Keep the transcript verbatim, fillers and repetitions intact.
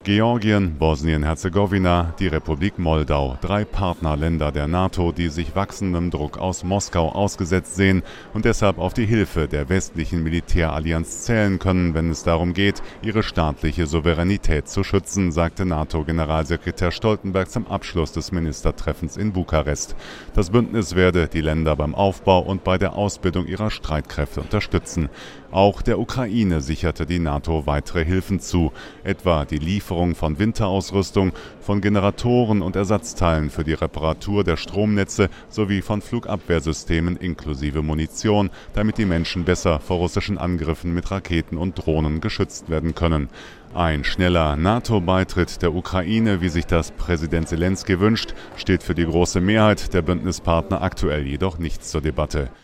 Georgien, Bosnien-Herzegowina, die Republik Moldau, drei Partnerländer der NATO, die sich wachsendem Druck aus Moskau ausgesetzt sehen und deshalb auf die Hilfe der westlichen Militärallianz zählen können, wenn es darum geht, ihre staatliche Souveränität zu schützen, sagte NATO-Generalsekretär Stoltenberg zum Abschluss des Ministertreffens in Bukarest. Das Bündnis werde die Länder beim Aufbau und bei der Ausbildung ihrer Streitkräfte unterstützen. Auch der Ukraine sicherte die NATO weitere Hilfen zu, etwa die Lieferung von Winterausrüstung, von Generatoren und Ersatzteilen für die Reparatur der Stromnetze sowie von Flugabwehrsystemen inklusive Munition, damit die Menschen besser vor russischen Angriffen mit Raketen und Drohnen geschützt werden können. Ein schneller NATO-Beitritt der Ukraine, wie sich das Präsident Selenskyj wünscht, steht für die große Mehrheit der Bündnispartner aktuell jedoch nicht zur Debatte.